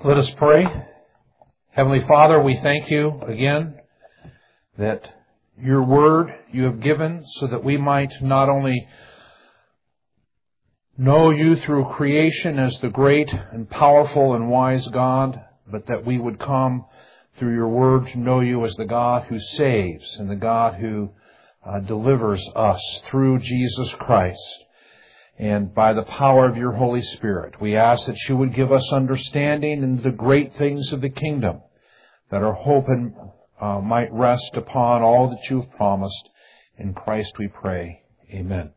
Let us pray. Heavenly Father, we thank you again that your word you have given so that we might not only know you through creation as the great and powerful and wise God, but that we would come through your word to know you as the God who saves and the God who delivers us through Jesus Christ. And by the power of your Holy Spirit, we ask that you would give us understanding in the great things of the kingdom, that our hope might rest upon all that you have promised. In Christ we pray. Amen.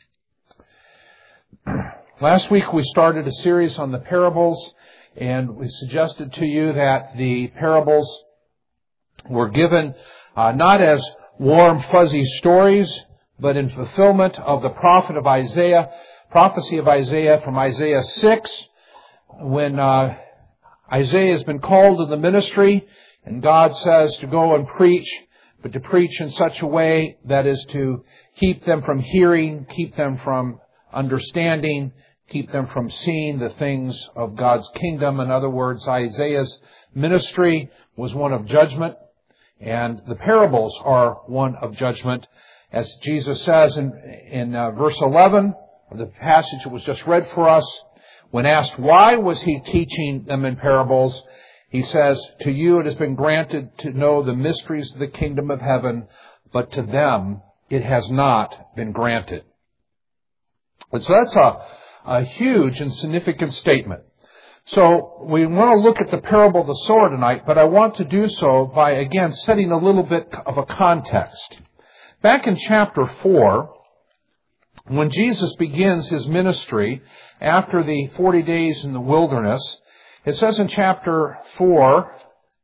Last week we started a series on the parables, and we suggested to you that the parables were given not as warm, fuzzy stories, but in fulfillment of the prophecy of Isaiah from Isaiah 6, when Isaiah has been called to the ministry, and God says to go and preach, but to preach in such a way that is to keep them from hearing, keep them from understanding, keep them from seeing the things of God's kingdom. In other words, Isaiah's ministry was one of judgment, and the parables are one of judgment. As Jesus says in verse 11 of the passage that was just read for us, when asked why was he teaching them in parables, he says, "To you it has been granted to know the mysteries of the kingdom of heaven, but to them it has not been granted." And so that's a huge and significant statement. So we want to look at the parable of the sower tonight, but I want to do so by, again, setting a little bit of a context. Back in chapter 4, when Jesus begins his ministry after the 40 days in the wilderness, it says in chapter 4,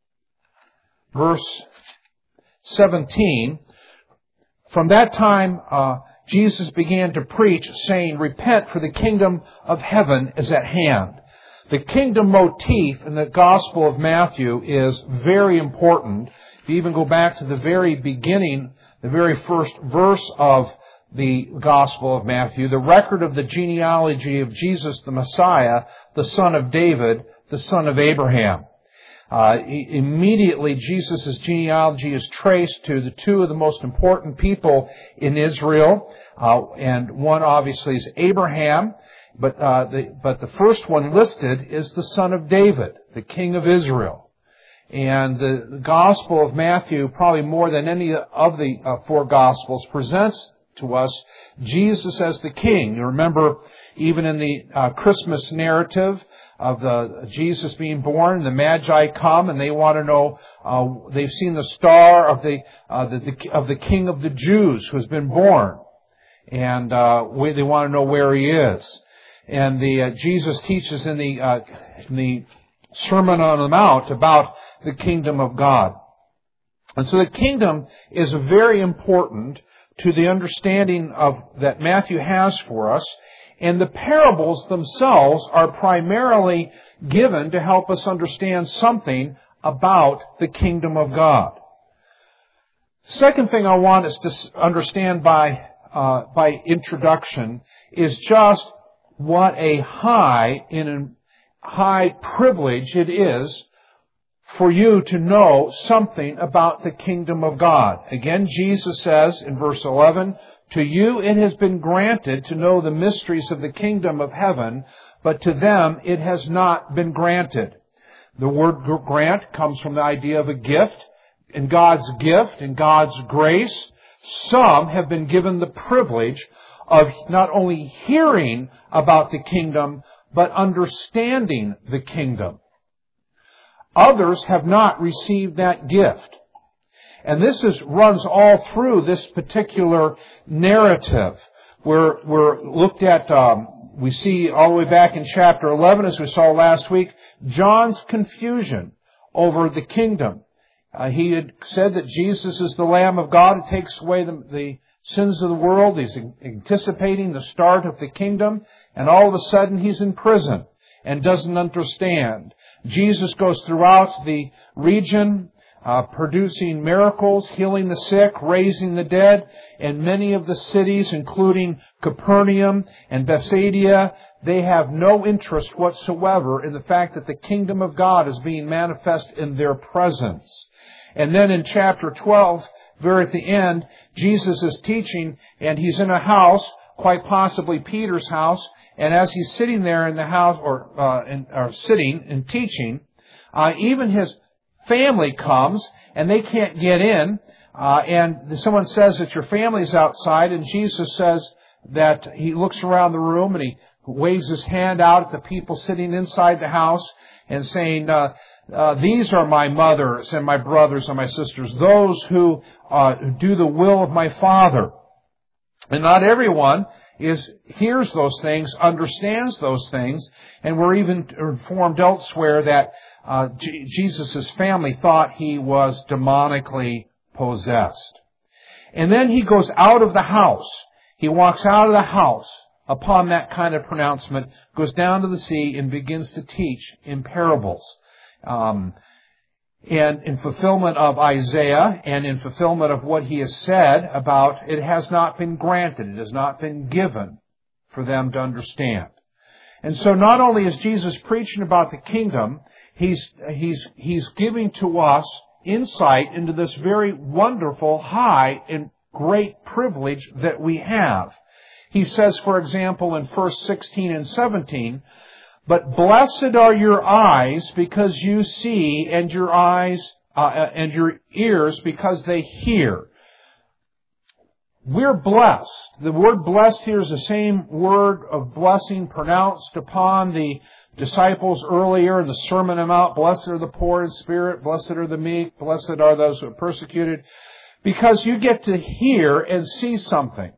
verse 17, "From that time Jesus began to preach, saying, 'Repent, for the kingdom of heaven is at hand.'" The kingdom motif in the Gospel of Matthew is very important. If you even go back to the very beginning, the very first verse of the Gospel of Matthew, the record of the genealogy of Jesus the Messiah, the son of David, the son of Abraham. Immediately, Jesus' genealogy is traced to the two of the most important people in Israel, and one obviously is Abraham, but the first one listed is the son of David, the king of Israel. And the Gospel of Matthew, probably more than any of the four Gospels, presents to us Jesus as the king. You remember, even in the Christmas narrative of Jesus being born, the Magi come and they want to know. They've seen the star of the King of the Jews who has been born, and they want to know where he is. And Jesus teaches in the Sermon on the Mount about the kingdom of God. And so the kingdom is very important to the understanding that Matthew has for us. And the parables themselves are primarily given to help us understand something about the kingdom of God. Second thing I want us to understand by introduction is just what a high privilege it is for you to know something about the kingdom of God. Again, Jesus says in verse 11, "To you it has been granted to know the mysteries of the kingdom of heaven, but to them it has not been granted." The word grant comes from the idea of a gift. In God's gift, in God's grace, some have been given the privilege of not only hearing about the kingdom, but understanding the kingdom. Others have not received that gift. And this runs all through this particular narrative. We're looked at, we see all the way back in chapter 11, as we saw last week, John's confusion over the kingdom. He had said that Jesus is the Lamb of God who takes away the sins of the world. He's anticipating the start of the kingdom, and all of a sudden he's in prison and doesn't understand. Jesus goes throughout the region producing miracles, healing the sick, raising the dead. And many of the cities, including Capernaum and Bethsaida, they have no interest whatsoever in the fact that the kingdom of God is being manifest in their presence. And then in chapter 12, very at the end, Jesus is teaching, and he's in a house, quite possibly Peter's house, and as he's sitting there in the house, or sitting and teaching, even his family comes, and they can't get in, and someone says that your family's outside, and Jesus says that he looks around the room, and he waves his hand out at the people sitting inside the house, and saying, these are my mothers and my brothers and my sisters, those who do the will of my Father. And not everyone hears those things, understands those things, and we're even informed elsewhere that Jesus' family thought he was demonically possessed. And then he goes out of the house. He walks out of the house upon that kind of pronouncement, goes down to the sea and begins to teach in parables. And in fulfillment of Isaiah and in fulfillment of what he has said about it has not been granted, it has not been given for them to understand. And so not only is Jesus preaching about the kingdom, he's giving to us insight into this very wonderful, high, and great privilege that we have. He says, for example, in verse 16 and 17, "But blessed are your eyes because you see, and your eyes and your ears because they hear." We're blessed. The word blessed here is the same word of blessing pronounced upon the disciples earlier in the Sermon on the Mount. Blessed are the poor in spirit, blessed are the meek, blessed are those who are persecuted. Because you get to hear and see something.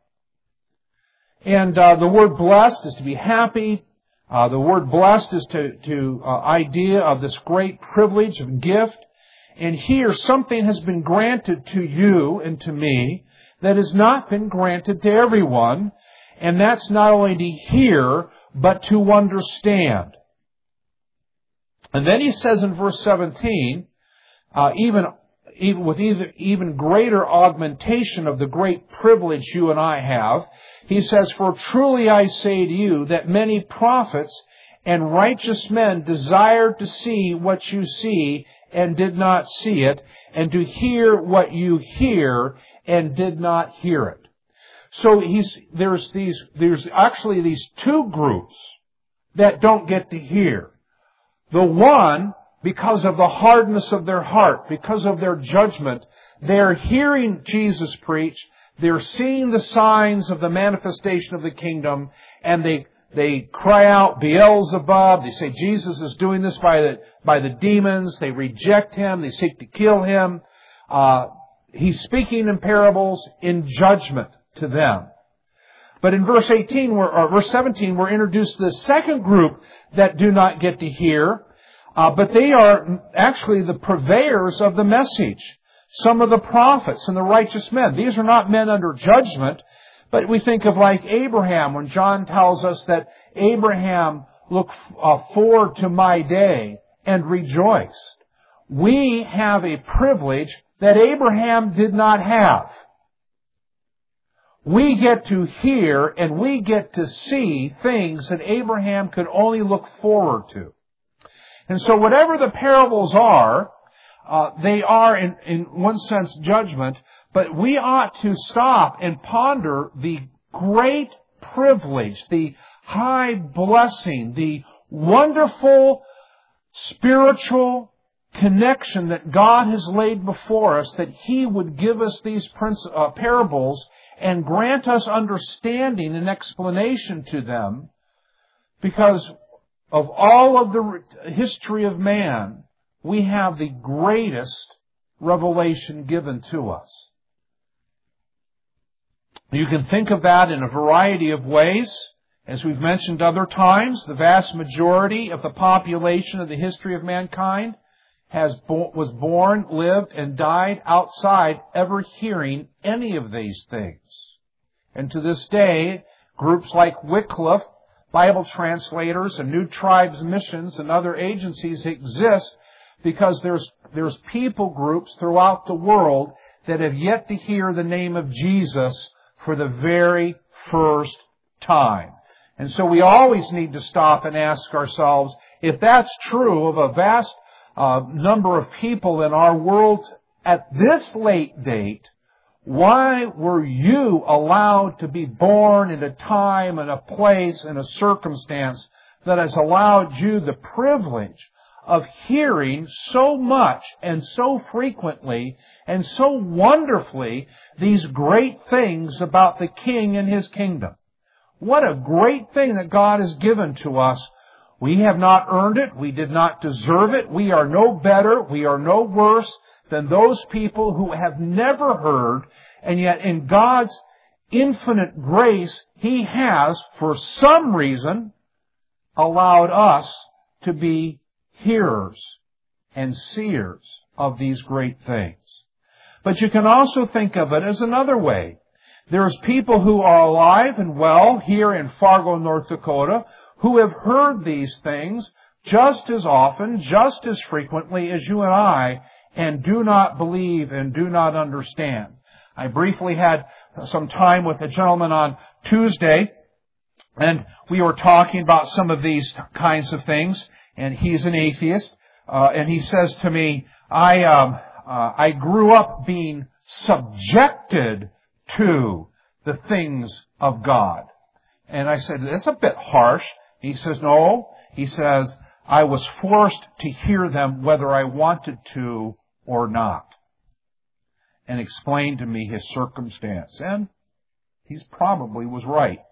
And the word blessed is to be happy. The word blessed is to idea of this great privilege of gift. And here something has been granted to you and to me that has not been granted to everyone. And that's not only to hear, but to understand. And then he says in verse 17, even greater augmentation of the great privilege you and I have, he says, "For truly I say to you that many prophets and righteous men desired to see what you see and did not see it, and to hear what you hear and did not hear it." So there's actually these two groups that don't get to hear. The one, because of the hardness of their heart, because of their judgment, they're hearing Jesus preach, they're seeing the signs of the manifestation of the kingdom, and they cry out, "Beelzebub." They say Jesus is doing this by the demons. They reject him. They seek to kill him. He's speaking in parables in judgment to them. But in verse 17, we're introduced to the second group that do not get to hear. But they are actually the purveyors of the message. Some of the prophets and the righteous men. These are not men under judgment, but we think of like Abraham, when John tells us that Abraham looked forward to my day and rejoiced. We have a privilege that Abraham did not have. We get to hear and we get to see things that Abraham could only look forward to. And so whatever the parables are, they are in one sense judgment, but we ought to stop and ponder the great privilege, the high blessing, the wonderful spiritual connection that God has laid before us, that He would give us these parables and grant us understanding and explanation to them, because of all of the history of man, we have the greatest revelation given to us. You can think of that in a variety of ways. As we've mentioned other times, the vast majority of the population of the history of mankind was born, lived, and died outside ever hearing any of these things. And to this day, groups like Wycliffe, Bible translators, and New Tribes Missions and other agencies exist because there's there's people groups throughout the world that have yet to hear the name of Jesus for the very first time. And so we always need to stop and ask ourselves, if that's true of a vast number of people in our world at this late date, why were you allowed to be born in a time and a place and a circumstance that has allowed you the privilege of hearing so much and so frequently and so wonderfully these great things about the King and His kingdom? What a great thing that God has given to us. We have not earned it. We did not deserve it. We are no better. We are no worse than those people who have never heard. And yet in God's infinite grace, He has, for some reason, allowed us to be hearers and seers of these great things. But you can also think of it as another way. There's people who are alive and well here in Fargo, North Dakota, who have heard these things just as often, just as frequently as you and I, and do not believe and do not understand. I briefly had some time with a gentleman on Tuesday, and we were talking about some of these kinds of things, and he's an atheist, and he says to me, I grew up being subjected to the things of God. And I said, that's a bit harsh. He says, no. He says, I was forced to hear them whether I wanted to or not. And explained to me his circumstance. And he probably was right.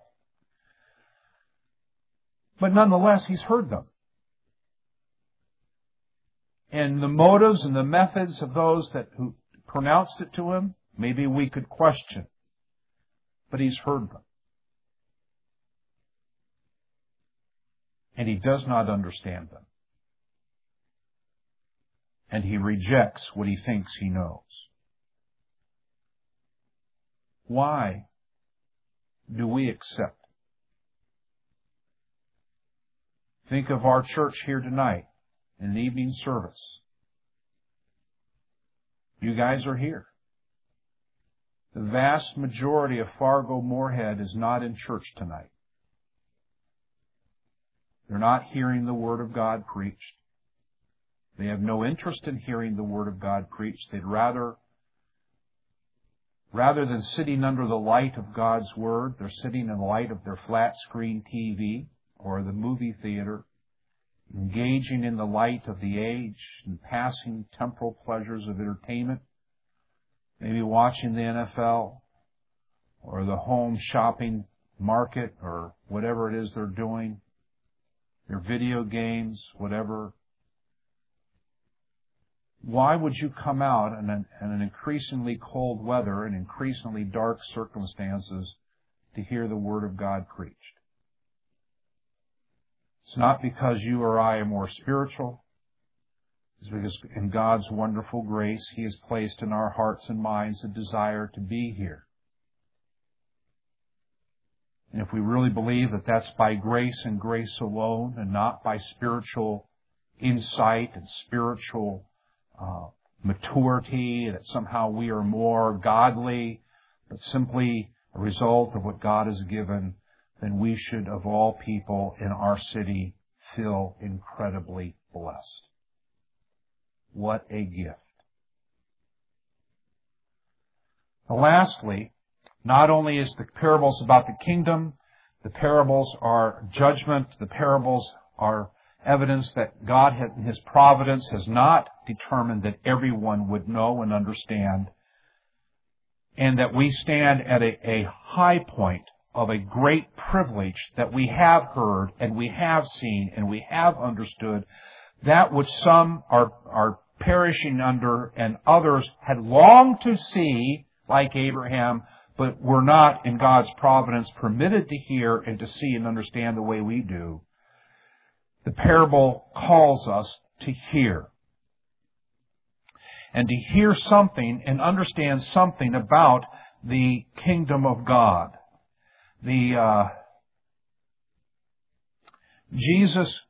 But nonetheless, he's heard them. And the motives and the methods of those who pronounced it to him, maybe we could question. But he's heard them. And he does not understand them. And he rejects what he thinks he knows. Why do we accept? Think of our church here tonight in an evening service. You guys are here. The vast majority of Fargo-Moorhead is not in church tonight. They're not hearing the Word of God preached. They have no interest in hearing the Word of God preached. They'd rather than sitting under the light of God's Word, they're sitting in the light of their flat-screen TV or the movie theater, engaging in the light of the age and passing temporal pleasures of entertainment, maybe watching the NFL or the home shopping market or whatever it is they're doing, their video games, whatever. Why would you come out in an increasingly cold weather and increasingly dark circumstances to hear the Word of God preached? It's not because you or I are more spiritual. It's because in God's wonderful grace, He has placed in our hearts and minds a desire to be here. And if we really believe that that's by grace and grace alone and not by spiritual insight and spiritual maturity, that somehow we are more godly, but simply a result of what God has given, then we should, of all people in our city, feel incredibly blessed. What a gift. And lastly, not only is the parables about the kingdom, the parables are judgment, the parables are evidence that God in His providence has not determined that everyone would know and understand, and that we stand at a high point of a great privilege that we have heard and we have seen and we have understood that which some are perishing under and others had longed to see, like Abraham, but were not in God's providence permitted to hear and to see and understand the way we do. The parable calls us to hear. And to hear something and understand something about the kingdom of God. Jesus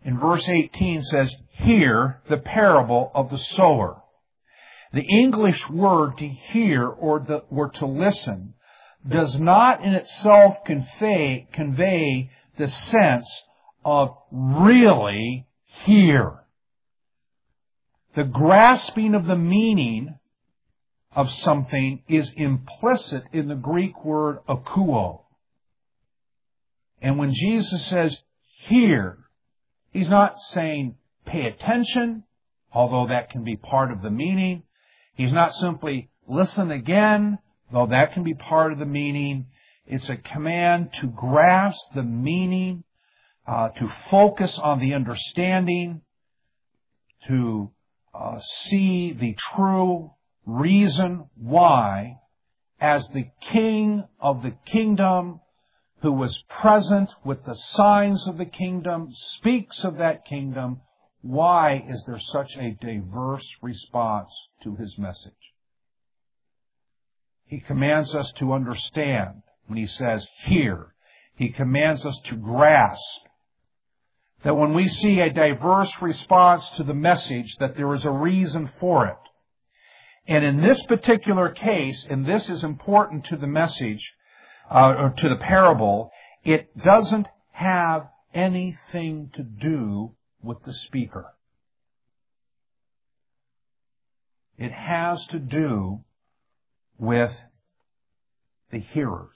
in verse 18 says, "Hear the parable of the sower." The English word to hear or to listen does not in itself convey the sense of really hear. The grasping of the meaning of something is implicit in the Greek word akouo. And when Jesus says hear, He's not saying pay attention, although that can be part of the meaning. He's not simply listen again, though that can be part of the meaning. It's a command to grasp the meaning, to focus on the understanding, to see the true reason why, as the King of the kingdom, who was present with the signs of the kingdom, speaks of that kingdom, why is there such a diverse response to His message? He commands us to understand when He says hear. He commands us to grasp that when we see a diverse response to the message, that there is a reason for it. And in this particular case, and this is important to the message, or to the parable, it doesn't have anything to do with the speaker. It has to do with the hearers.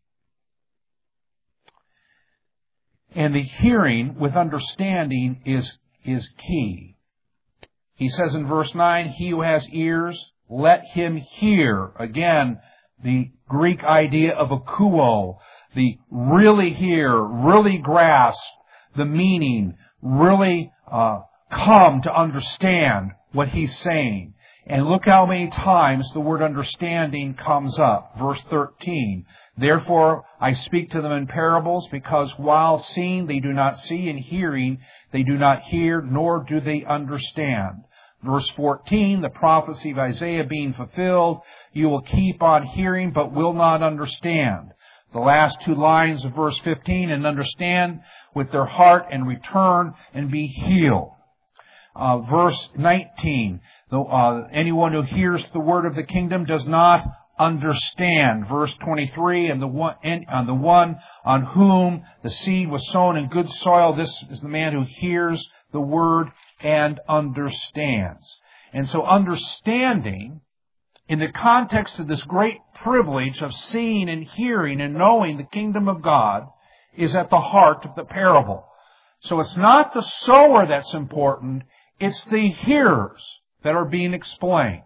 And the hearing with understanding is key. He says in verse 9, "He who has ears, let him hear." Again, the Greek idea of akouo, the really hear, really grasp the meaning, really come to understand what He's saying. And look how many times the word understanding comes up. Verse 13, "Therefore I speak to them in parables, because while seeing they do not see, and hearing they do not hear, nor do they understand." Verse 14, "The prophecy of Isaiah being fulfilled, you will keep on hearing, but will not understand." The last two lines of verse 15, "And understand with their heart, and return, and be healed." Verse 19, "Anyone who hears the word of the kingdom does not understand." Verse 23, "And the one on whom the seed was sown in good soil, this is the man who hears the word and understands." And so understanding, in the context of this great privilege of seeing and hearing and knowing the kingdom of God, is at the heart of the parable. So it's not the sower that's important, it's the hearers that are being explained.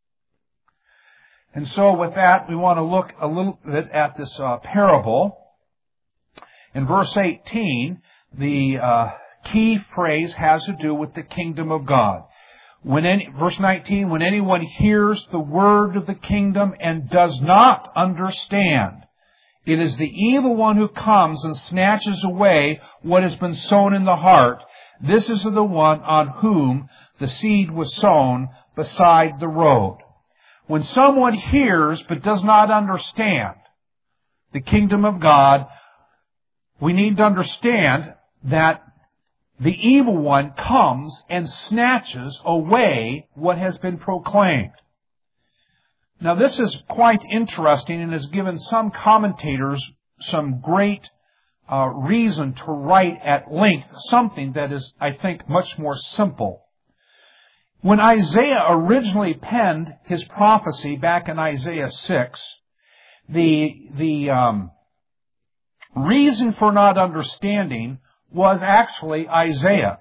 And so with that, we want to look a little bit at this parable. In verse 18, the key phrase has to do with the kingdom of God. Verse 19, "When anyone hears the word of the kingdom and does not understand, it is the evil one who comes and snatches away what has been sown in the heart. This is the one on whom the seed was sown beside the road." When someone hears but does not understand the kingdom of God, we need to understand that the evil one comes and snatches away what has been proclaimed. Now this is quite interesting and has given some commentators some great reason to write at length something that is, I think, much more simple. When Isaiah originally penned his prophecy back in Isaiah 6, the reason for not understanding was actually Isaiah.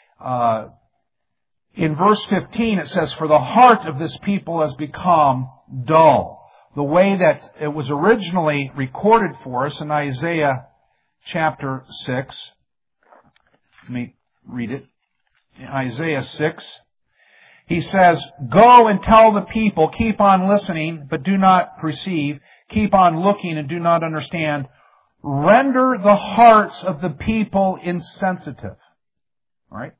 In verse 15 it says, "For the heart of this people has become dull." The way that it was originally recorded for us in Isaiah chapter 6. Let me read it. In Isaiah 6, he says, "Go and tell the people, keep on listening, but do not perceive. Keep on looking and do not understand. Render the hearts of the people insensitive." All right?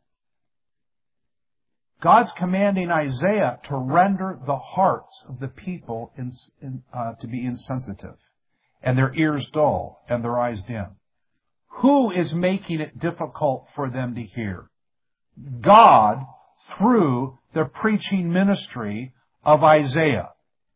God's commanding Isaiah to render the hearts of the people to be insensitive, and their ears dull, and their eyes dim. Who is making it difficult for them to hear? God, through the preaching ministry of Isaiah.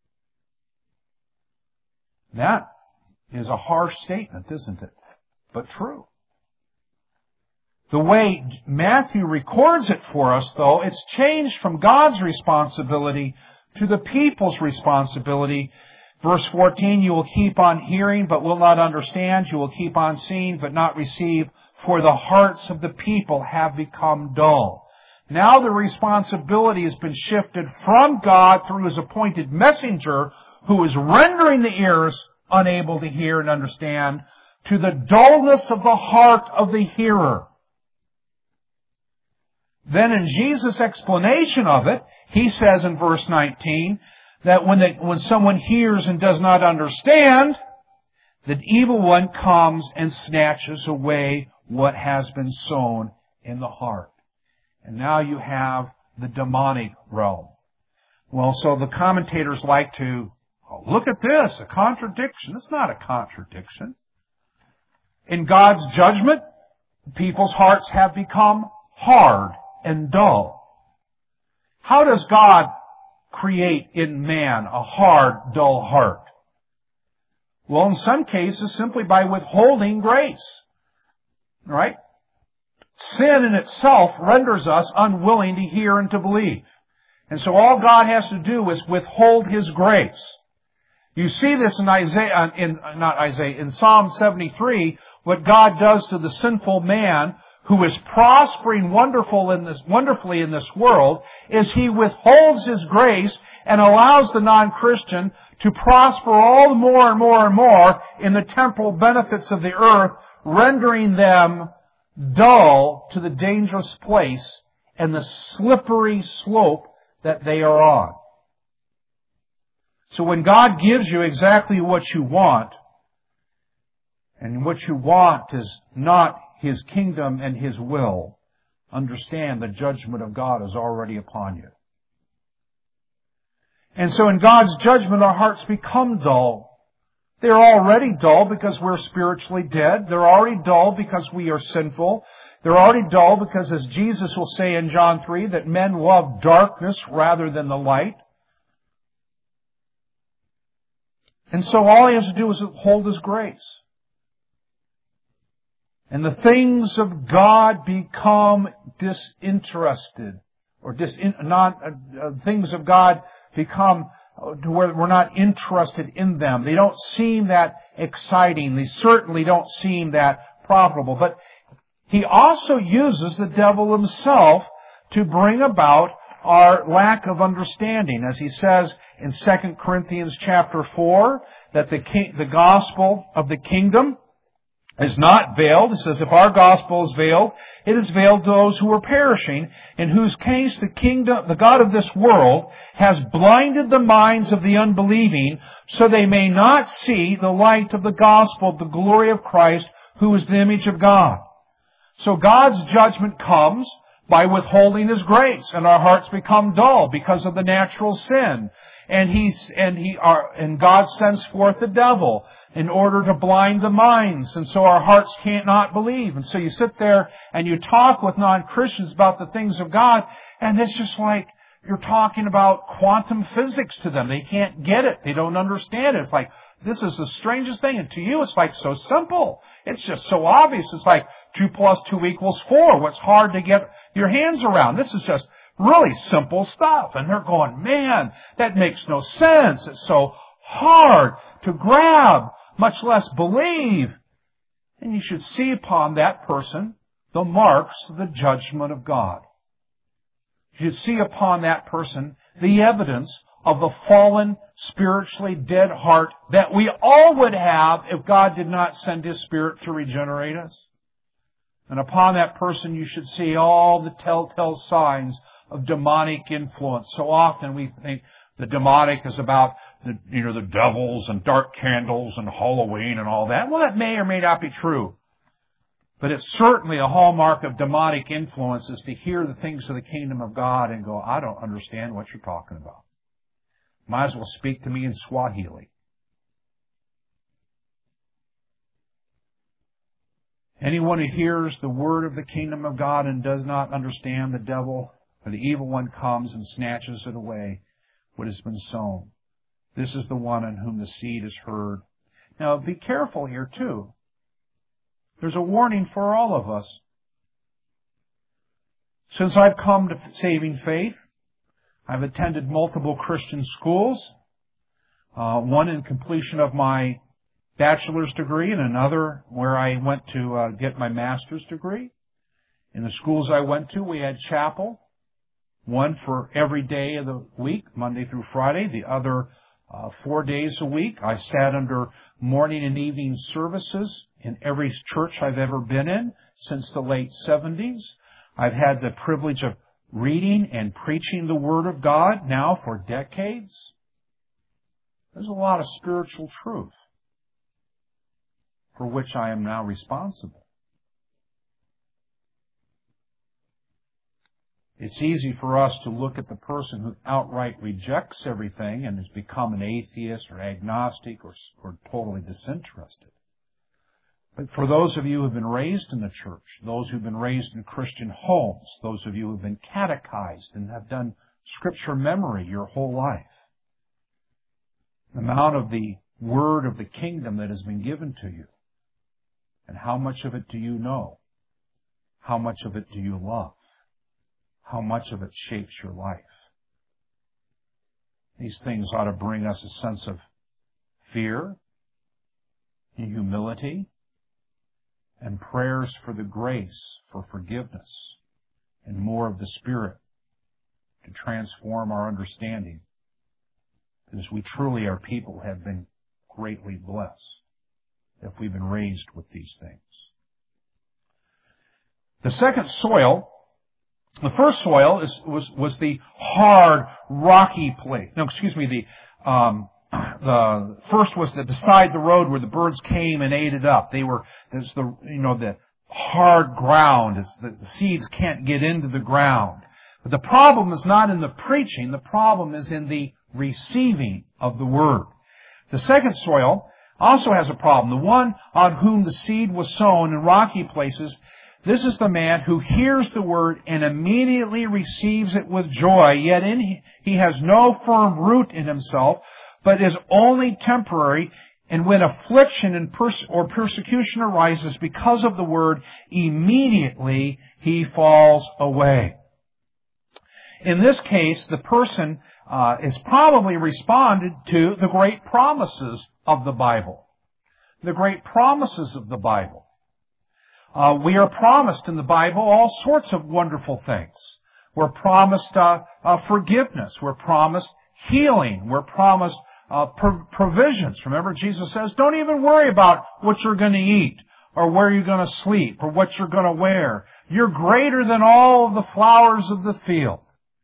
That is a harsh statement, isn't it? But true. The way Matthew records it for us, though, it's changed from God's responsibility to the people's responsibility. Verse 14, you will keep on hearing, but will not understand. You will keep on seeing, but not receive, for the hearts of the people have become dull. Now the responsibility has been shifted from God through His appointed messenger, who is rendering the ears unable to hear and understand, to the dullness of the heart of the hearer. Then in Jesus' explanation of it, He says in verse 19, that when someone hears and does not understand, the evil one comes and snatches away what has been sown in the heart. And now you have the demonic realm. Well, so the commentators like to, look at this, a contradiction. It's not a contradiction. In God's judgment, people's hearts have become hard and dull. How does God create in man a hard, dull heart? Well, in some cases, simply by withholding grace. Right? Sin in itself renders us unwilling to hear and to believe. And so all God has to do is withhold His grace. You see this in Psalm 73, what God does to the sinful man who is prospering wonderfully in this world, is He withholds His grace and allows the non-Christian to prosper all the more and more and more in the temporal benefits of the earth, rendering them dull to the dangerous place and the slippery slope that they are on. So when God gives you exactly what you want, and what you want is not His kingdom and His will, understand the judgment of God is already upon you. And so in God's judgment, our hearts become dull. They're already dull because we're spiritually dead. They're already dull because we are sinful. They're already dull because, as Jesus will say in John 3, that men love darkness rather than the light. And so all He has to do is hold His grace. And the things of God become disinterested, or things of God become to where we're not interested in them. They don't seem that exciting. They certainly don't seem that profitable. But He also uses the devil himself to bring about our lack of understanding. As he says in 2 Corinthians chapter 4, that the gospel of the kingdom is not veiled. It says, if our gospel is veiled, it is veiled to those who are perishing, in whose case the God of this world has blinded the minds of the unbelieving, so they may not see the light of the gospel of the glory of Christ, who is the image of God. So God's judgment comes by withholding His grace, and our hearts become dull because of the natural sin. And God sends forth the devil in order to blind the minds, and so our hearts can't not believe. And so you sit there and you talk with non-Christians about the things of God, and it's just like you're talking about quantum physics to them. They can't get it. They don't understand it. It's like, this is the strangest thing. And to you, it's like so simple. It's just so obvious. It's like 2 + 2 = 4. What's hard to get your hands around? This is just really simple stuff. And they're going, man, that makes no sense. It's so hard to grab, much less believe. And you should see upon that person the marks of the judgment of God. You should see upon that person the evidence of the fallen, spiritually dead heart that we all would have if God did not send His Spirit to regenerate us. And upon that person you should see all the telltale signs of demonic influence. So often we think the demonic is about the devils and dark candles and Halloween and all that. Well, that may or may not be true. But it's certainly a hallmark of demonic influence is to hear the things of the kingdom of God and go, I don't understand what you're talking about. Might as well speak to me in Swahili. Anyone who hears the word of the kingdom of God and does not understand, the devil or the evil one comes and snatches it away, what has been sown. This is the one in whom the seed is heard. Now, be careful here, too. There's a warning for all of us. Since I've come to saving faith, I've attended multiple Christian schools, one in completion of my bachelor's degree and another where I went to get my master's degree. In the schools I went to, we had chapel, one for every day of the week, Monday through Friday, the other 4 days a week. I sat under morning and evening services in every church I've ever been in since the late 70s. I've had the privilege of reading and preaching the Word of God now for decades. There's a lot of spiritual truth for which I am now responsible. It's easy for us to look at the person who outright rejects everything and has become an atheist or agnostic or totally disinterested. But for those of you who have been raised in the church, those who have been raised in Christian homes, those of you who have been catechized and have done Scripture memory your whole life, the amount of the Word of the kingdom that has been given to you, and how much of it do you know? How much of it do you love? How much of it shapes your life? These things ought to bring us a sense of fear and humility and prayers for the grace, for forgiveness, and more of the Spirit to transform our understanding. Because we truly, our people, have been greatly blessed if we've been raised with these things. The second soil, the first soil was the hard, rocky place. No, excuse me. The first was beside the road where the birds came and ate it up. There's the hard ground. The seeds can't get into the ground. But the problem is not in the preaching. The problem is in the receiving of the word. The second soil also has a problem. The one on whom the seed was sown in rocky places, this is the man who hears the word and immediately receives it with joy, yet he has no firm root in himself, but is only temporary, and when affliction or persecution arises because of the word, immediately he falls away. In this case, the person is probably responded to the great promises of the Bible. The great promises of the Bible. We are promised in the Bible all sorts of wonderful things. We're promised forgiveness. We're promised healing. We're promised provisions. Remember, Jesus says, don't even worry about what you're going to eat or where you're going to sleep or what you're going to wear. You're greater than all of the flowers of the field.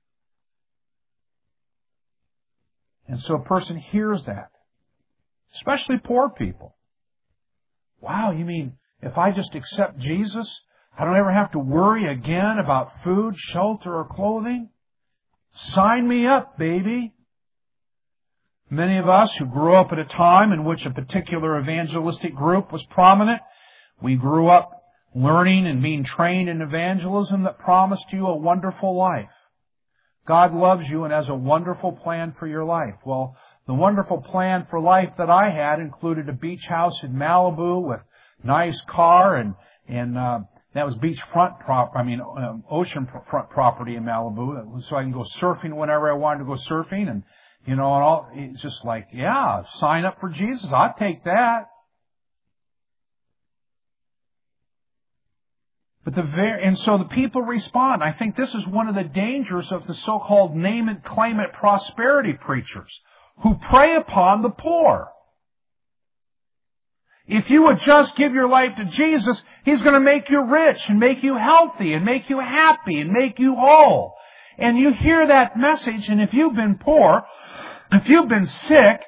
And so a person hears that, especially poor people. Wow, you mean if I just accept Jesus, I don't ever have to worry again about food, shelter, or clothing? Sign me up, baby. Many of us who grew up at a time in which a particular evangelistic group was prominent, we grew up learning and being trained in evangelism that promised you a wonderful life. God loves you and has a wonderful plan for your life. Well, the wonderful plan for life that I had included a beach house in Malibu with nice car and that was oceanfront property in Malibu, so I can go surfing whenever I wanted to go surfing, and all. It's just like, yeah, sign up for Jesus. I'd take that. And so the people respond. I think this is one of the dangers of the so-called name it, claim it prosperity preachers who prey upon the poor. If you would just give your life to Jesus, He's going to make you rich and make you healthy and make you happy and make you whole. And you hear that message, and if you've been poor, if you've been sick,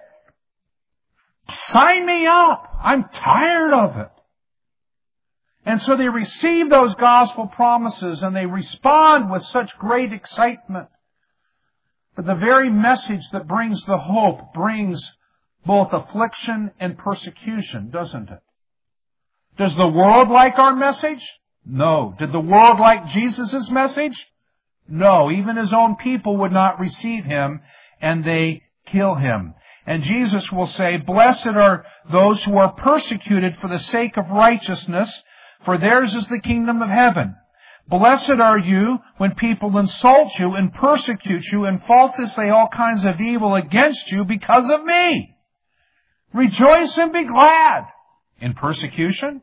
sign me up. I'm tired of it. And so they receive those gospel promises and they respond with such great excitement. But the very message that brings the hope brings both affliction and persecution, doesn't it? Does the world like our message? No. Did the world like Jesus' message? No. Even his own people would not receive him, and they kill him. And Jesus will say, "Blessed are those who are persecuted for the sake of righteousness, for theirs is the kingdom of heaven. Blessed are you when people insult you and persecute you and falsely say all kinds of evil against you because of me. Rejoice and be glad." In persecution?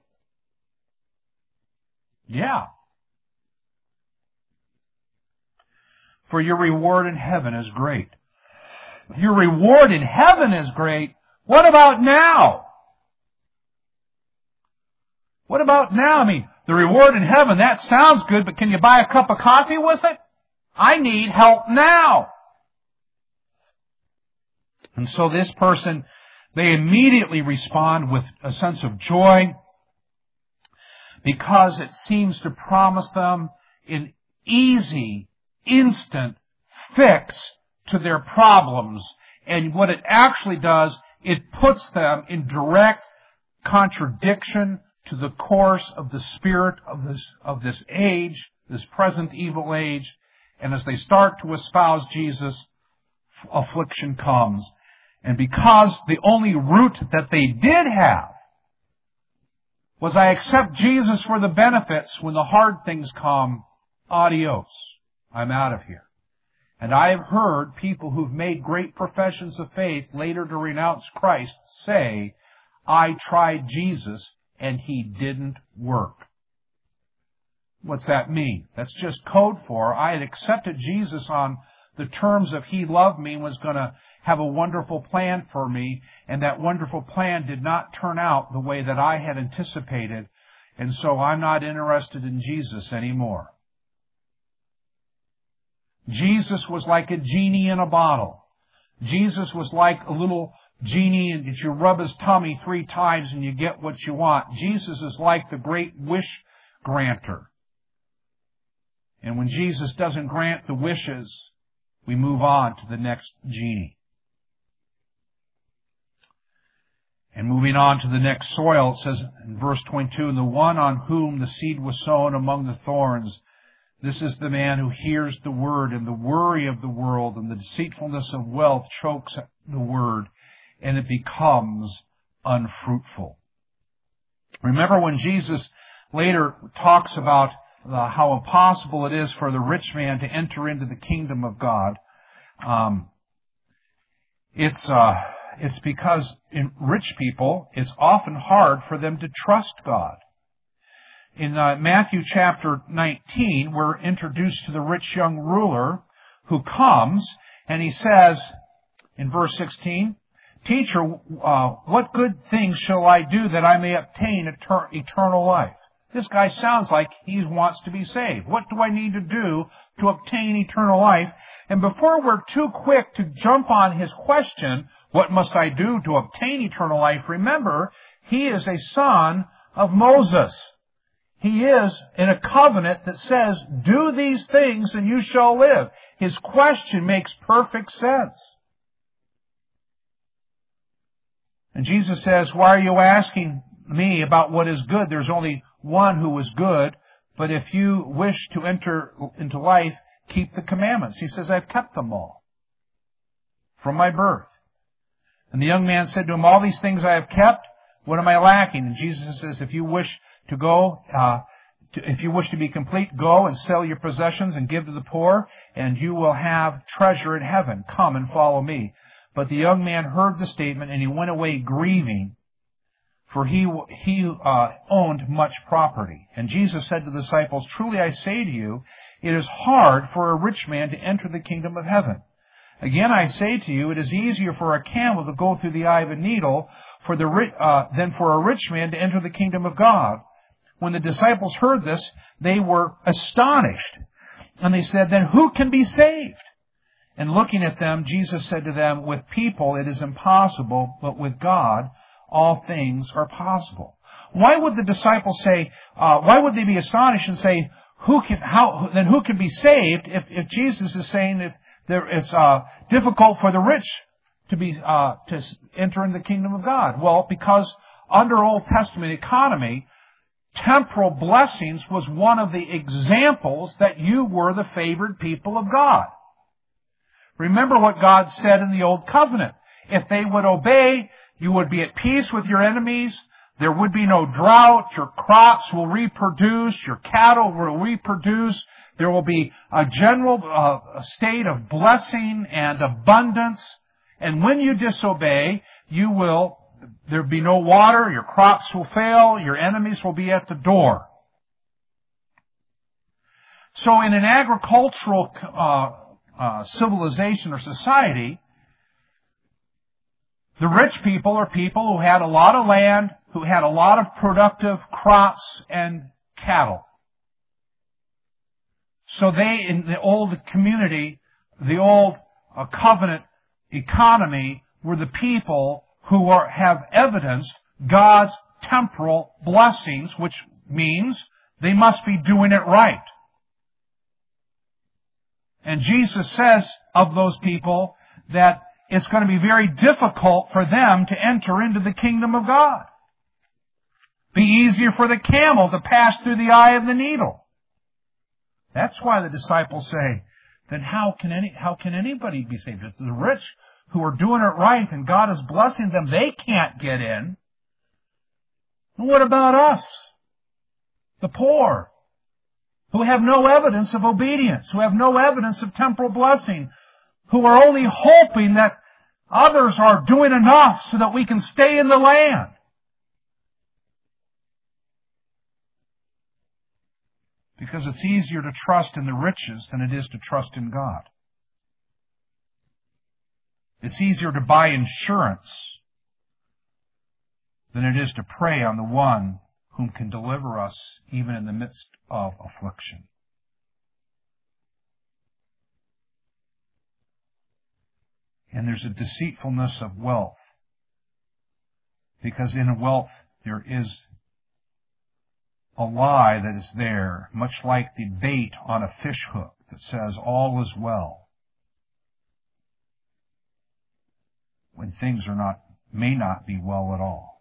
Yeah. For your reward in heaven is great. Your reward in heaven is great. What about now? What about now? I mean, the reward in heaven, that sounds good, but can you buy a cup of coffee with it? I need help now. And so this person, they immediately respond with a sense of joy because it seems to promise them an easy, instant fix to their problems. And what it actually does, it puts them in direct contradiction to the course of the spirit of this age, this present evil age. And as they start to espouse Jesus, affliction comes. And because the only route that they did have was, I accept Jesus for the benefits, when the hard things come, adios, I'm out of here. And I have heard people who've made great professions of faith later to renounce Christ say, "I tried Jesus and he didn't work." What's that mean? That's just code for, I had accepted Jesus on the terms of he loved me and was going to have a wonderful plan for me, and that wonderful plan did not turn out the way that I had anticipated, and so I'm not interested in Jesus anymore. Jesus was like a genie in a bottle. Jesus was like a little genie and you rub his tummy 3 times and you get what you want. Jesus is like the great wish granter. And when Jesus doesn't grant the wishes, we move on to the next genie. And moving on to the next soil, it says in verse 22, "And the one on whom the seed was sown among the thorns, this is the man who hears the word, and the worry of the world and the deceitfulness of wealth chokes the word, and it becomes unfruitful." Remember when Jesus later talks about how impossible it is for the rich man to enter into the kingdom of God. It's because in rich people, it's often hard for them to trust God. In Matthew chapter 19, we're introduced to the rich young ruler who comes, and he says in verse 16, "Teacher, what good things shall I do that I may obtain eternal life?" This guy sounds like he wants to be saved. What do I need to do to obtain eternal life? And before we're too quick to jump on his question, what must I do to obtain eternal life? Remember, he is a son of Moses. He is in a covenant that says, "Do these things and you shall live." His question makes perfect sense. And Jesus says, "Why are you asking me about what is good? There's only one who is good, but if you wish to enter into life, keep the commandments." He says, "I've kept them all from my birth." And the young man said to him, "All these things I have kept, what am I lacking?" And Jesus says, if you wish to be complete, go and sell your possessions and give to the poor, and you will have treasure in heaven. Come and follow me. But the young man heard the statement, and he went away grieving, for he owned much property. And Jesus said to the disciples, "Truly I say to you, it is hard for a rich man to enter the kingdom of heaven. Again I say to you, it is easier for a camel to go through the eye of a needle than for a rich man to enter the kingdom of God." When the disciples heard this, they were astonished. And they said, "Then who can be saved?" And looking at them, Jesus said to them, "With people it is impossible, but with God all things are possible." Why would the disciples say, why would they be astonished and say, who can be saved if Jesus is saying that it's difficult for the rich to enter in the kingdom of God? Well, because under Old Testament economy, temporal blessings was one of the examples that you were the favored people of God. Remember what God said in the Old Covenant. If they would obey, you would be at peace with your enemies. There would be no drought. Your crops will reproduce. Your cattle will reproduce. There will be a general state of blessing and abundance. And when you disobey, there'll be no water. Your crops will fail. Your enemies will be at the door. So in an agricultural civilization or society, the rich people are people who had a lot of land, who had a lot of productive crops and cattle. So they, in the old community, the old covenant economy, were the people who have evidenced God's temporal blessings, which means they must be doing it right. And Jesus says of those people that it's going to be very difficult for them to enter into the kingdom of God. Be easier for the camel to pass through the eye of the needle. That's why the disciples say, then how can anybody be saved? If the rich who are doing it right and God is blessing them, they can't get in. And what about us? The poor, who have no evidence of obedience, who have no evidence of temporal blessing, who are only hoping that others are doing enough so that we can stay in the land. Because it's easier to trust in the riches than it is to trust in God. It's easier to buy insurance than it is to pray on the one whom can deliver us even in the midst of affliction. And there's a deceitfulness of wealth, because in wealth there is a lie that is there, much like the bait on a fish hook that says all is well, when things may not be well at all.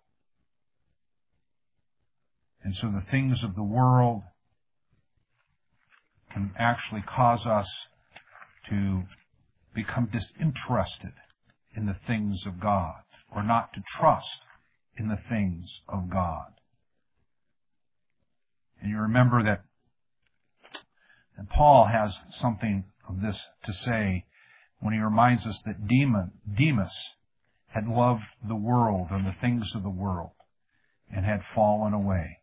And so the things of the world can actually cause us to become disinterested in the things of God, or not to trust in the things of God. And you remember that Paul has something of this to say when he reminds us that Demas had loved the world and the things of the world and had fallen away.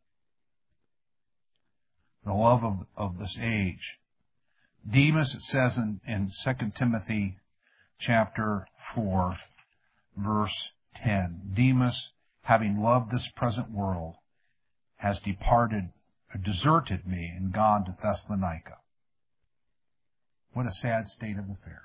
The love of this age. Demas, it says in 2 Timothy chapter 4, verse 10, Demas, having loved this present world, has deserted me and gone to Thessalonica. What a sad state of affairs.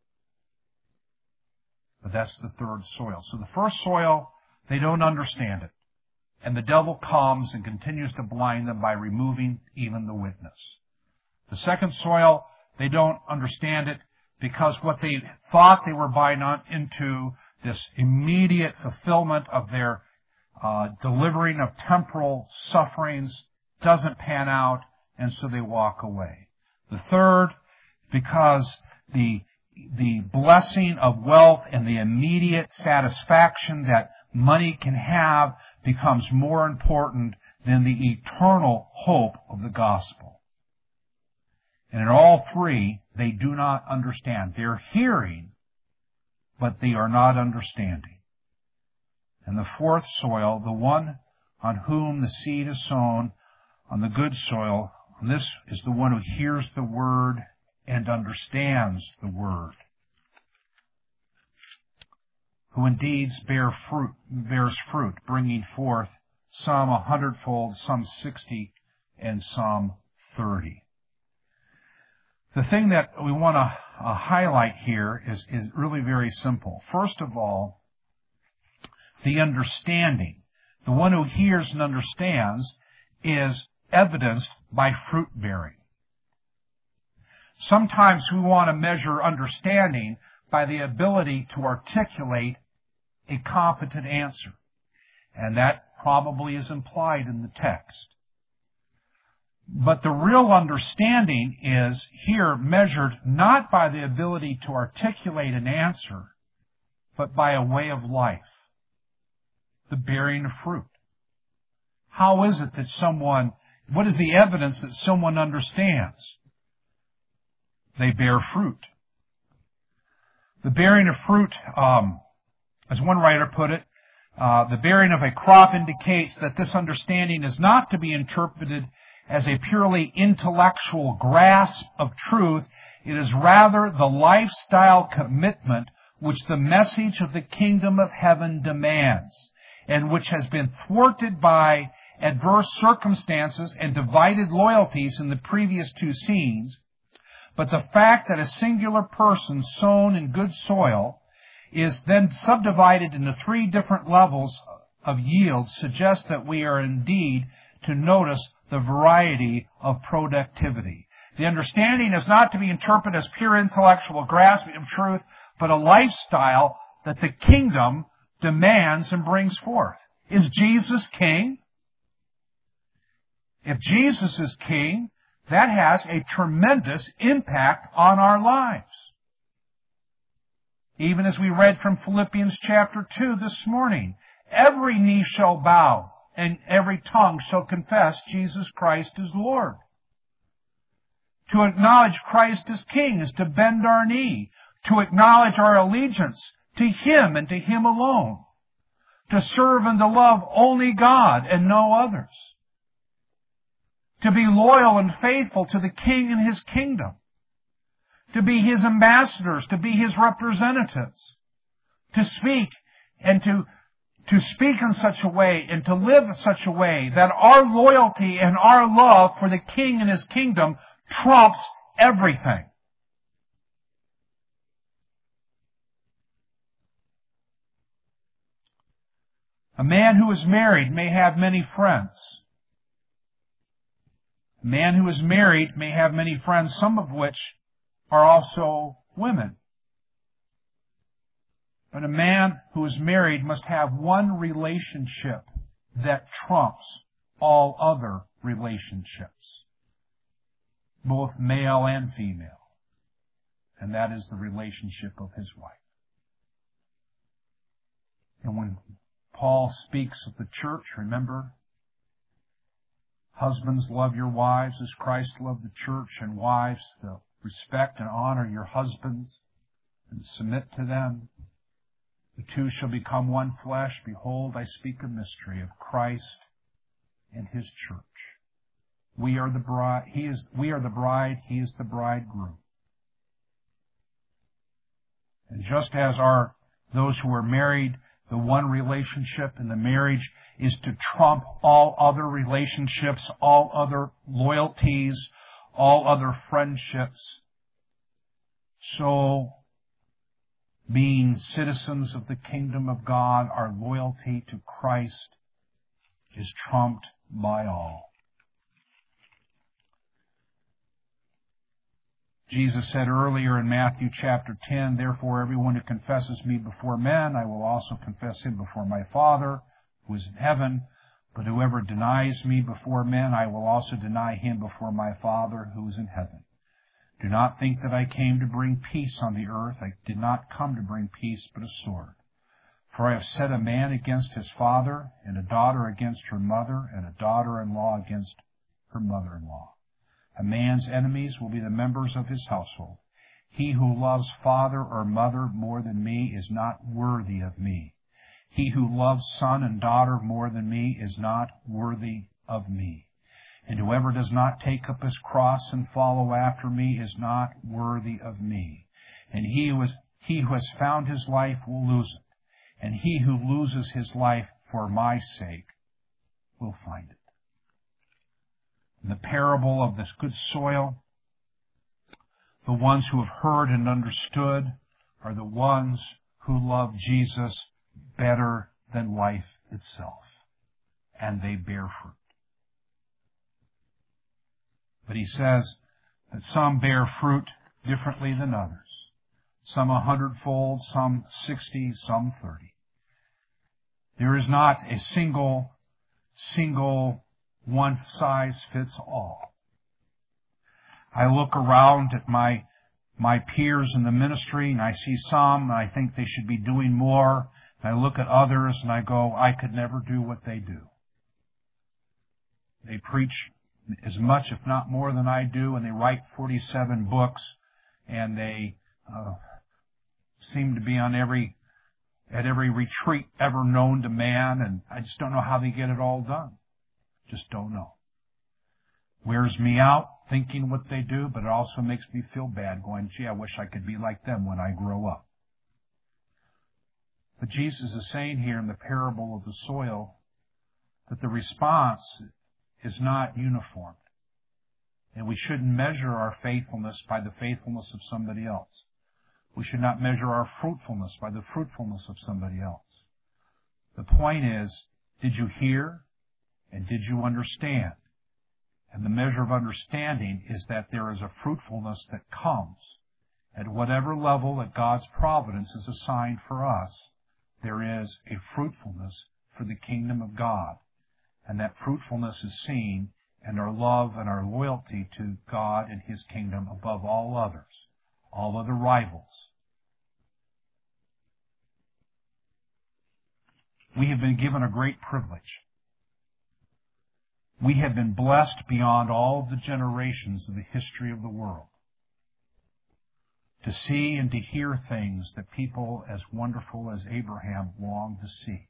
But that's the third soil. So the first soil, they don't understand it. And the devil comes and continues to blind them by removing even the witness. The second soil, they don't understand it because what they thought they were buying into, this immediate fulfillment of their delivering of temporal sufferings, doesn't pan out, and so they walk away. The third, because the blessing of wealth and the immediate satisfaction that money can have becomes more important than the eternal hope of the gospel. And in all three, they do not understand. They're hearing, but they are not understanding. And the fourth soil, the one on whom the seed is sown, on the good soil, and this is the one who hears the word and understands the word, who indeed bears fruit, bringing forth some 100-fold, some 60, and some 30. The thing that we want to highlight here is really very simple. First of all, the understanding. The one who hears and understands is evidenced by fruit bearing. Sometimes we want to measure understanding by the ability to articulate a competent answer. And that probably is implied in the text. But the real understanding is here measured not by the ability to articulate an answer, but by a way of life, the bearing of fruit. How is it that what is the evidence that someone understands? They bear fruit. The bearing of fruit, as one writer put it, the bearing of a crop indicates that this understanding is not to be interpreted as a purely intellectual grasp of truth. It is rather the lifestyle commitment which the message of the kingdom of heaven demands, and which has been thwarted by adverse circumstances and divided loyalties in the previous two scenes. But the fact that a singular person sown in good soil is then subdivided into three different levels of yield suggests that we are indeed to notice the variety of productivity. The understanding is not to be interpreted as pure intellectual grasping of truth, but a lifestyle that the kingdom demands and brings forth. Is Jesus king? If Jesus is king, that has a tremendous impact on our lives. Even as we read from Philippians chapter 2 this morning, every knee shall bow and every tongue shall confess Jesus Christ is Lord. To acknowledge Christ as King is to bend our knee, to acknowledge our allegiance to Him and to Him alone, to serve and to love only God and no others, to be loyal and faithful to the King and His kingdom, to be His ambassadors, to be His representatives, to speak and to speak in such a way and to live in such a way that our loyalty and our love for the King and His kingdom trumps everything. A man who is married may have many friends. A man who is married may have many friends, some of which are also women. But a man who is married must have one relationship that trumps all other relationships, both male and female, and that is the relationship of his wife. And when Paul speaks of the church, remember, husbands, love your wives as Christ loved the church, and wives, respect and honor your husbands and submit to them. The two shall become one flesh. Behold, I speak a mystery of Christ and His church. We are the bride. We are the bride. He is the bridegroom. And just as those who are married, the one relationship in the marriage is to trump all other relationships, all other loyalties, all other friendships. So, being citizens of the kingdom of God, our loyalty to Christ is trumped by all. Jesus said earlier in Matthew chapter 10, therefore everyone who confesses me before men, I will also confess him before my Father who is in heaven. But whoever denies me before men, I will also deny him before my Father who is in heaven. Do not think that I came to bring peace on the earth. I did not come to bring peace, but a sword. For I have set a man against his father, and a daughter against her mother, and a daughter-in-law against her mother-in-law. A man's enemies will be the members of his household. He who loves father or mother more than me is not worthy of me. He who loves son and daughter more than me is not worthy of me. And whoever does not take up his cross and follow after me is not worthy of me. And he who has found his life will lose it. And he who loses his life for my sake will find it. In the parable of this good soil, the ones who have heard and understood are the ones who love Jesus better than life itself. And they bear fruit. But he says that some bear fruit differently than others. Some 100-fold, some 60, some 30. There is not a single one-size-fits-all. I look around at my peers in the ministry, and I see some, and I think they should be doing more. And I look at others, and I go, I could never do what they do. They preach as much, if not more, than I do, and they write 47 books, and they seem to be at every retreat ever known to man, and I just don't know how they get it all done. Just don't know. Wears me out thinking what they do, but it also makes me feel bad going, gee, I wish I could be like them when I grow up. But Jesus is saying here in the parable of the soil that the response is not uniform. And we shouldn't measure our faithfulness by the faithfulness of somebody else. We should not measure our fruitfulness by the fruitfulness of somebody else. The point is, did you hear and did you understand? And the measure of understanding is that there is a fruitfulness that comes at whatever level that God's providence is assigned for us. There is a fruitfulness for the kingdom of God. And that fruitfulness is seen in our love and our loyalty to God and His kingdom above all others, all other rivals. We have been given a great privilege. We have been blessed beyond all the generations of the history of the world to see and to hear things that people as wonderful as Abraham longed to see.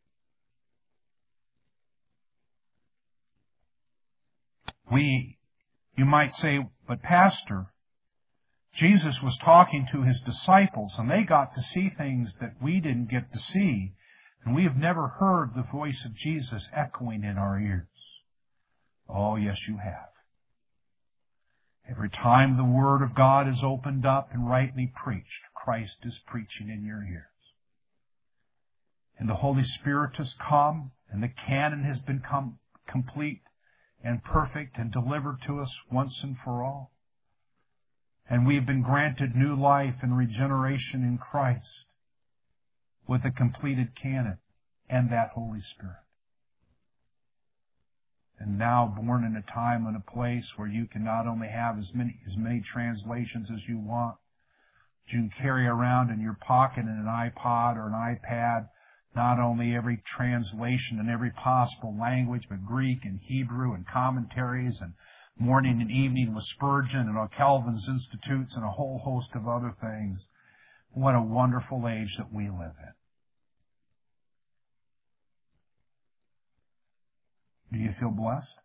You might say, but Pastor, Jesus was talking to His disciples and they got to see things that we didn't get to see, and we have never heard the voice of Jesus echoing in our ears. Oh, yes, you have. Every time the Word of God is opened up and rightly preached, Christ is preaching in your ears. And the Holy Spirit has come, and the canon has been complete and perfect and delivered to us once and for all. And we have been granted new life and regeneration in Christ with a completed canon and that Holy Spirit. And now born in a time and a place where you can not only have as many translations as you want, but you can carry around in your pocket in an iPod or an iPad not only every translation in every possible language, but Greek and Hebrew and commentaries and morning and evening with Spurgeon and Calvin's Institutes and a whole host of other things. What a wonderful age that we live in. Do you feel blessed?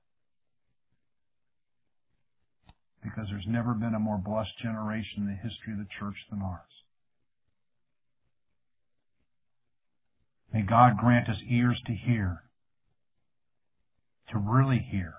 Because there's never been a more blessed generation in the history of the church than ours. May God grant us ears to hear, to really hear,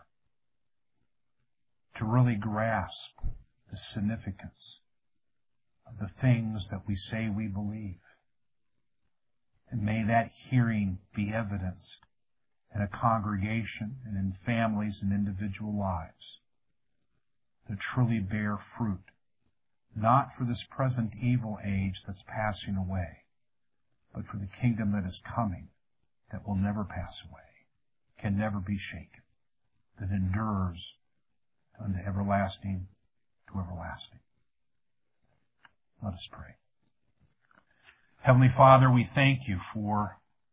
to really grasp the significance of the things that we say we believe. And may that hearing be evidenced in a congregation and in families and individual lives that truly bear fruit, not for this present evil age that's passing away, but for the kingdom that is coming, that will never pass away, can never be shaken, that endures unto everlasting to everlasting. Let us pray. Heavenly Father, we thank You for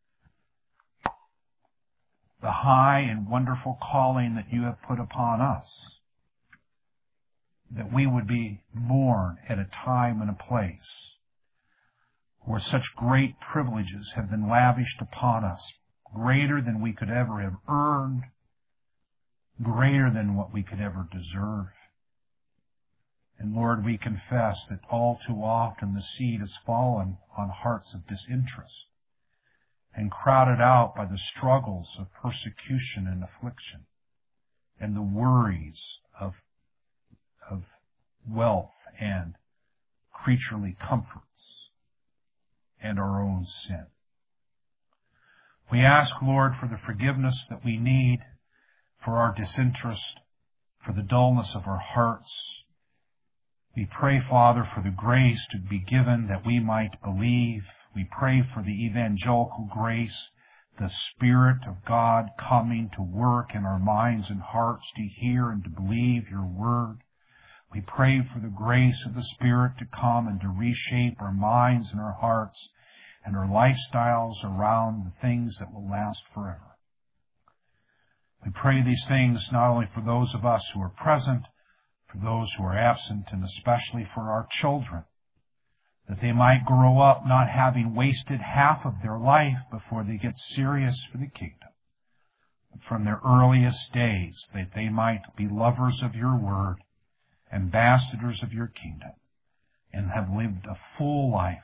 the high and wonderful calling that You have put upon us, that we would be born at a time and a place where such great privileges have been lavished upon us, greater than we could ever have earned, greater than what we could ever deserve. And Lord, we confess that all too often the seed has fallen on hearts of disinterest and crowded out by the struggles of persecution and affliction and the worries of wealth and creaturely comforts and our own sin. We ask, Lord, for the forgiveness that we need for our disinterest, for the dullness of our hearts. We pray, Father, for the grace to be given that we might believe. We pray for the evangelical grace, the Spirit of God coming to work in our minds and hearts to hear and to believe Your word. We pray for the grace of the Spirit to come and to reshape our minds and our hearts and our lifestyles around the things that will last forever. We pray these things not only for those of us who are present, for those who are absent, and especially for our children, that they might grow up not having wasted half of their life before they get serious for the kingdom. But from their earliest days, that they might be lovers of your word, ambassadors of your kingdom, and have lived a full life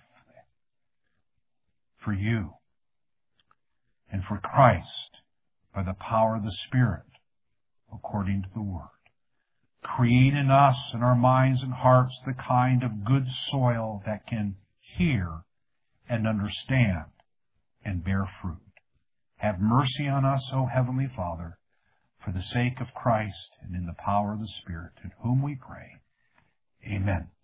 for you and for Christ by the power of the Spirit, according to the word. Create in us and our minds and hearts the kind of good soil that can hear and understand and bear fruit. Have mercy on us, O Heavenly Father, for the sake of Christ and in the power of the Spirit, in whom we pray. Amen.